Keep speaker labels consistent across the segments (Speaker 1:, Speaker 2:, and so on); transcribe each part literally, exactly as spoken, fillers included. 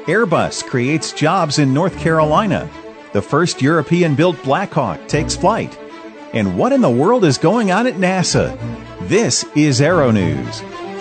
Speaker 1: Airbus creates jobs in North Carolina. The first European-built Black Hawk takes flight. And what in the world is going on at NASA? This is Aero News.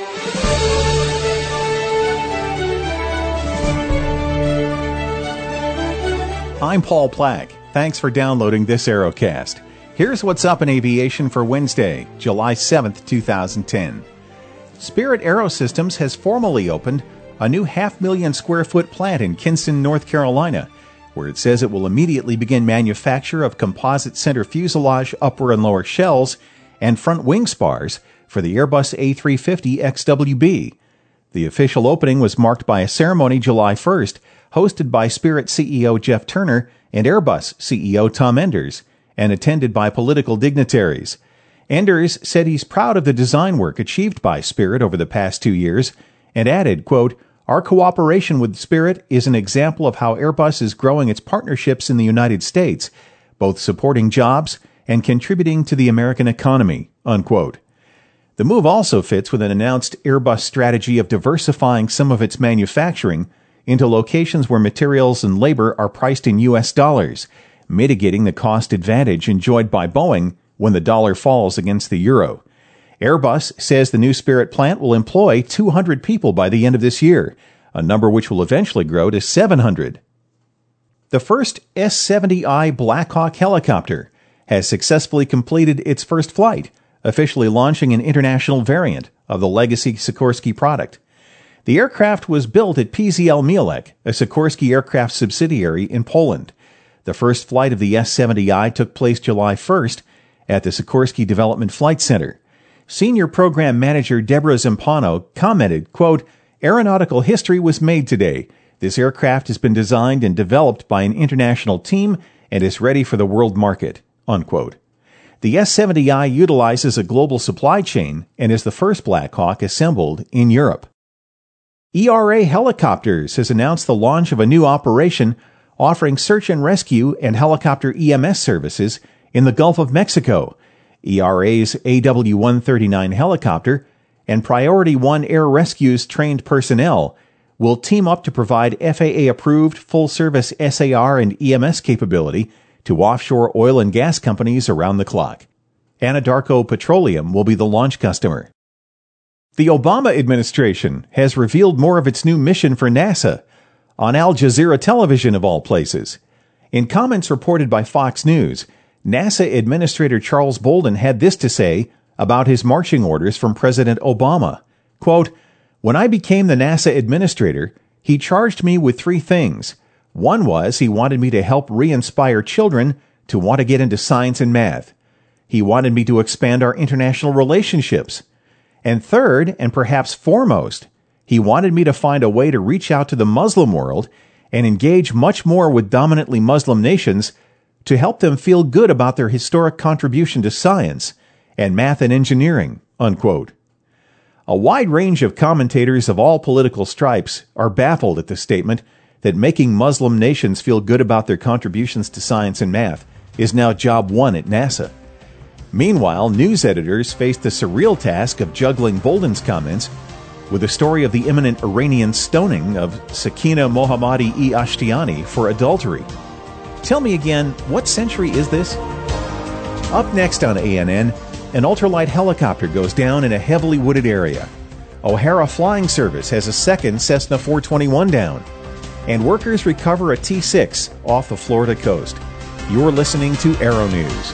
Speaker 1: I'm Paul Plack. Thanks for downloading this Aerocast. Here's what's up in aviation for Wednesday, July seventh, twenty ten. Spirit AeroSystems has formally opened a new half-million square foot plant in Kinston, North Carolina, where it says it will immediately begin manufacture of composite center fuselage upper and lower shells and front wing spars for the Airbus A three fifty X W B. The official opening was marked by a ceremony July first, hosted by Spirit C E O Jeff Turner and Airbus C E O Tom Enders, and attended by political dignitaries. Enders said he's proud of the design work achieved by Spirit over the past two years, and added, quote, "Our cooperation with Spirit is an example of how Airbus is growing its partnerships in the United States, both supporting jobs and contributing to the American economy," unquote. The move also fits with an announced Airbus strategy of diversifying some of its manufacturing into locations where materials and labor are priced in U S dollars, mitigating the cost advantage enjoyed by Boeing when the dollar falls against the euro. Airbus says the new Spirit plant will employ two hundred people by the end of this year, a number which will eventually grow to seven hundred. The first S seventy I Black Hawk helicopter has successfully completed its first flight, officially launching an international variant of the legacy Sikorsky product. The aircraft was built at P Z L Mielec, a Sikorsky aircraft subsidiary in Poland. The first flight of the S seventy I took place July first at the Sikorsky Development Flight Center. Senior Program Manager Deborah Zampano commented, quote, "Aeronautical history was made today. This aircraft has been designed and developed by an international team and is ready for the world market," unquote. The S seventy I utilizes a global supply chain and is the first Black Hawk assembled in Europe. E R A Helicopters has announced the launch of a new operation offering search and rescue and helicopter E M S services in the Gulf of Mexico. E R A's A W one thirty-nine helicopter and Priority One Air Rescue's trained personnel will team up to provide F A A-approved full-service S A R and E M S capability to offshore oil and gas companies around the clock. Anadarko Petroleum will be the launch customer. The Obama administration has revealed more of its new mission for NASA on Al Jazeera television, of all places. In comments reported by Fox News, NASA Administrator Charles Bolden had this to say about his marching orders from President Obama. Quote, "When I became the NASA administrator, he charged me with three things. One was he wanted me to help re-inspire children to want to get into science and math. He wanted me to expand our international relationships. And third, and perhaps foremost, he wanted me to find a way to reach out to the Muslim world and engage much more with dominantly Muslim nations to help them feel good about their historic contribution to science and math and engineering," unquote. A wide range of commentators of all political stripes are baffled at the statement that making Muslim nations feel good about their contributions to science and math is now job one at NASA. Meanwhile, news editors face the surreal task of juggling Bolden's comments with the story of the imminent Iranian stoning of Sakina Mohammadi-e Ashtiani for adultery. Tell me again, what century is this? Up next on A N N, an ultralight helicopter goes down in a heavily wooded area. O'Hara Flying Service has a second Cessna four twenty-one down. And workers recover a T six off the Florida coast. You're listening to Aero News.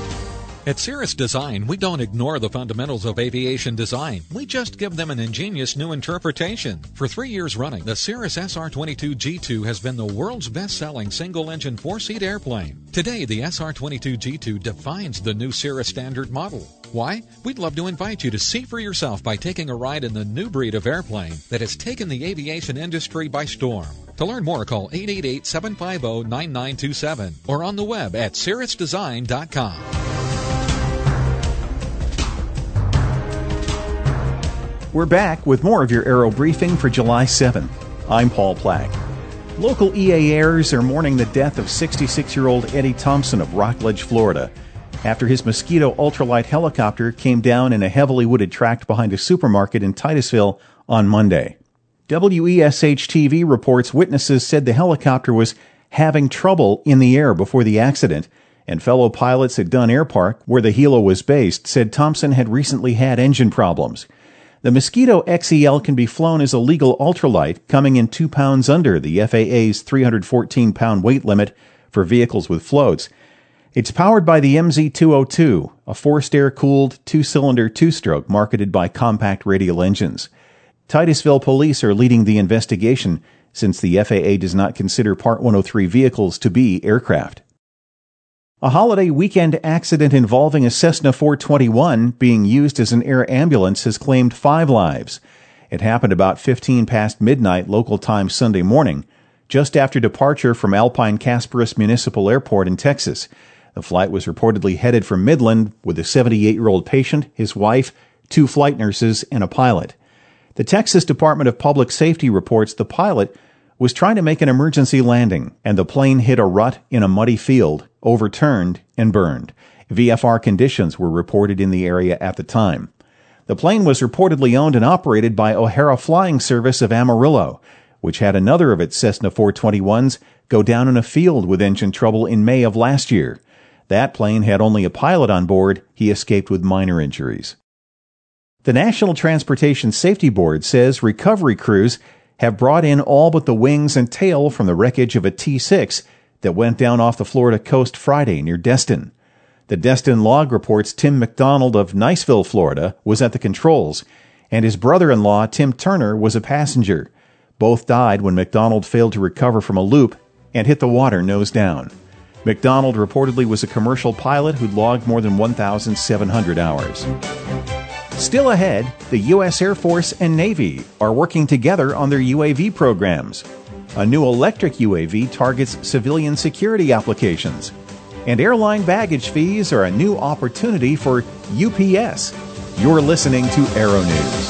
Speaker 2: At Cirrus Design, we don't ignore the fundamentals of aviation design. We just give them an ingenious new interpretation. For three years running, the Cirrus S R twenty-two G two has been the world's best-selling single-engine four-seat airplane. Today, the S R twenty-two G two defines the new Cirrus standard model. Why? We'd love to invite you to see for yourself by taking a ride in the new breed of airplane that has taken the aviation industry by storm. To learn more, call eight eight eight, seven five zero, nine nine two seven or on the web at cirrus design dot com.
Speaker 1: We're back with more of your Aero Briefing for July seventh. I'm Paul Plack. Local E A heirs are mourning the death of sixty-six-year-old Eddie Thompson of Rockledge, Florida, after his Mosquito ultralight helicopter came down in a heavily wooded tract behind a supermarket in Titusville on Monday. W E S H T V reports witnesses said the helicopter was having trouble in the air before the accident, and fellow pilots at Dunn Air Park, where the helo was based, said Thompson had recently had engine problems. The Mosquito X E L can be flown as a legal ultralight, coming in two pounds under the F A A's three hundred fourteen pound weight limit for vehicles with floats. It's powered by the M Z two oh two, a forced air-cooled, two-cylinder, two-stroke marketed by Compact Radial Engines. Titusville police are leading the investigation, since the F A A does not consider Part one oh three vehicles to be aircraft. A holiday weekend accident involving a Cessna four twenty-one being used as an air ambulance has claimed five lives. It happened about fifteen past midnight local time Sunday morning, just after departure from Alpine Casparis Municipal Airport in Texas. The flight was reportedly headed for Midland with a seventy-eight-year-old patient, his wife, two flight nurses, and a pilot. The Texas Department of Public Safety reports the pilot was trying to make an emergency landing, and the plane hit a rut in a muddy field, overturned, and burned. V F R conditions were reported in the area at the time. The plane was reportedly owned and operated by O'Hara Flying Service of Amarillo, which had another of its Cessna four twenty-ones go down in a field with engine trouble in May of last year. That plane had only a pilot on board. He escaped with minor injuries. The National Transportation Safety Board says recovery crews have brought in all but the wings and tail from the wreckage of a T six that went down off the Florida coast Friday near Destin. The Destin log reports Tim McDonald of Niceville, Florida, was at the controls, and his brother-in-law, Tim Turner, was a passenger. Both died when McDonald failed to recover from a loop and hit the water nose down. McDonald reportedly was a commercial pilot who'd logged more than one thousand seven hundred hours. Still ahead, the U S Air Force and Navy are working together on their U A V programs. A new electric U A V targets civilian security applications. And airline baggage fees are a new opportunity for U P S. You're listening to Aero News.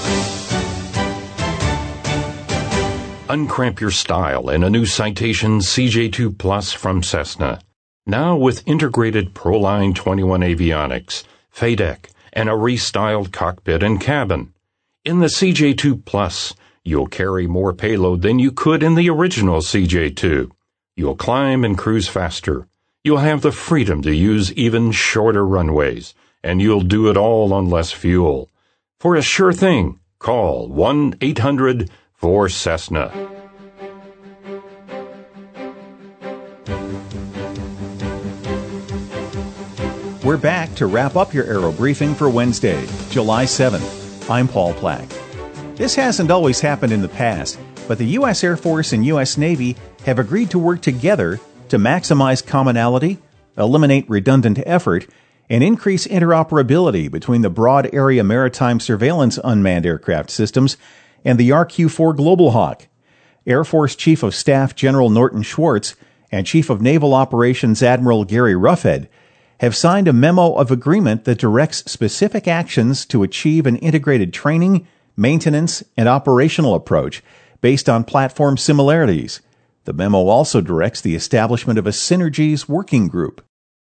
Speaker 3: Uncramp your style in a new Citation C J two Plus from Cessna. Now with integrated Proline twenty-one avionics, F A D E C, and a restyled cockpit and cabin. In the C J two Plus, you'll carry more payload than you could in the original C J two. You'll climb and cruise faster. You'll have the freedom to use even shorter runways, and you'll do it all on less fuel. For a sure thing, call one eight hundred four Cessna.
Speaker 1: We're back to wrap up your Aero Briefing for Wednesday, July seventh. I'm Paul Plack. This hasn't always happened in the past, but the U S Air Force and U S Navy have agreed to work together to maximize commonality, eliminate redundant effort, and increase interoperability between the Broad Area Maritime Surveillance Unmanned Aircraft Systems and the R Q four Global Hawk. Air Force Chief of Staff General Norton Schwartz and Chief of Naval Operations Admiral Gary Roughead have signed a memo of agreement that directs specific actions to achieve an integrated training, maintenance, and operational approach based on platform similarities. The memo also directs the establishment of a synergies working group.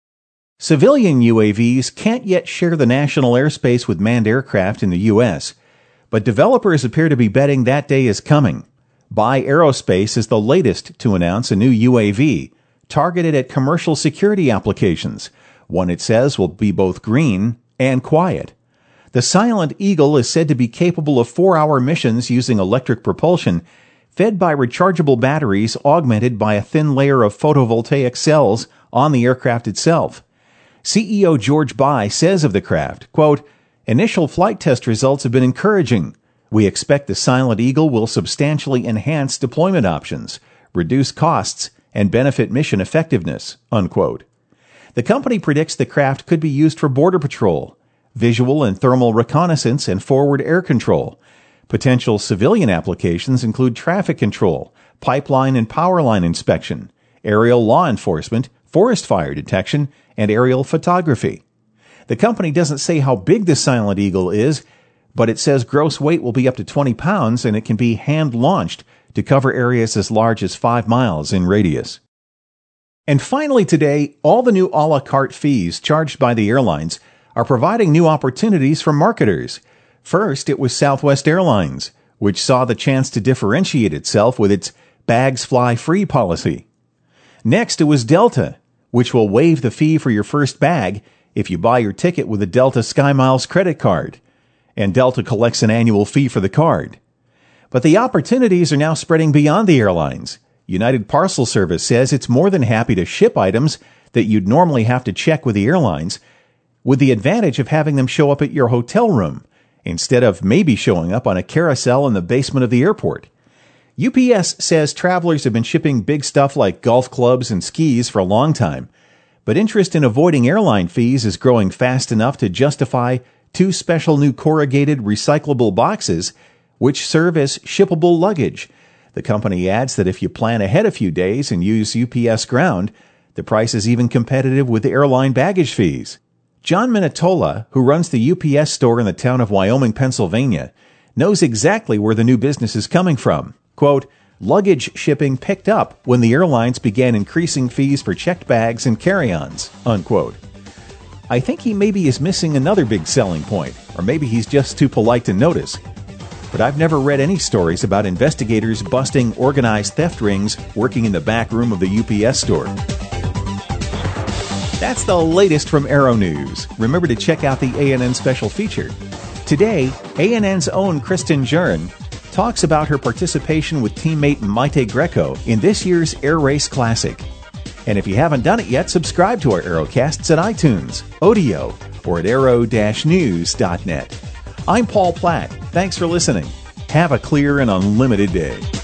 Speaker 1: Civilian U A Vs can't yet share the national airspace with manned aircraft in the U S, but developers appear to be betting that day is coming. Buy Aerospace is the latest to announce a new U A V targeted at commercial security applications, one it says will be both green and quiet. The Silent Eagle is said to be capable of four-hour missions using electric propulsion, fed by rechargeable batteries augmented by a thin layer of photovoltaic cells on the aircraft itself. C E O George Bai says of the craft, quote, "Initial flight test results have been encouraging. We expect the Silent Eagle will substantially enhance deployment options, reduce costs, and benefit mission effectiveness," unquote. The company predicts the craft could be used for border patrol, visual and thermal reconnaissance, and forward air control. Potential civilian applications include traffic control, pipeline and power line inspection, aerial law enforcement, forest fire detection, and aerial photography. The company doesn't say how big the Silent Eagle is, but it says gross weight will be up to twenty pounds and it can be hand-launched to cover areas as large as five miles in radius. And finally today, all the new a la carte fees charged by the airlines are providing new opportunities for marketers. First, it was Southwest Airlines, which saw the chance to differentiate itself with its bags fly free policy. Next, it was Delta, which will waive the fee for your first bag if you buy your ticket with a Delta SkyMiles credit card, and Delta collects an annual fee for the card. But the opportunities are now spreading beyond the airlines. United Parcel Service says it's more than happy to ship items that you'd normally have to check with the airlines, with the advantage of having them show up at your hotel room, instead of maybe showing up on a carousel in the basement of the airport. U P S says travelers have been shipping big stuff like golf clubs and skis for a long time, but interest in avoiding airline fees is growing fast enough to justify two special new corrugated recyclable boxes which serve as shippable luggage. The company adds that if you plan ahead a few days and use U P S Ground, the price is even competitive with the airline baggage fees. John Minatola, who runs the U P S store in the town of Wyoming, Pennsylvania, knows exactly where the new business is coming from. Quote, luggage shipping picked up when the airlines began increasing fees for checked bags and carry-ons, unquote. I think he maybe is missing another big selling point, or maybe he's just too polite to notice. But I've never read any stories about investigators busting organized theft rings working in the back room of the U P S store. That's the latest from Aero News. Remember to check out the A N N special feature. Today, A N N's own Kristen Juren talks about her participation with teammate Maite Greco in this year's Air Race Classic. And if you haven't done it yet, subscribe to our Aerocasts at iTunes, Odeo, or at aero dash news dot net. I'm Paul Platt. Thanks for listening. Have a clear and unlimited day.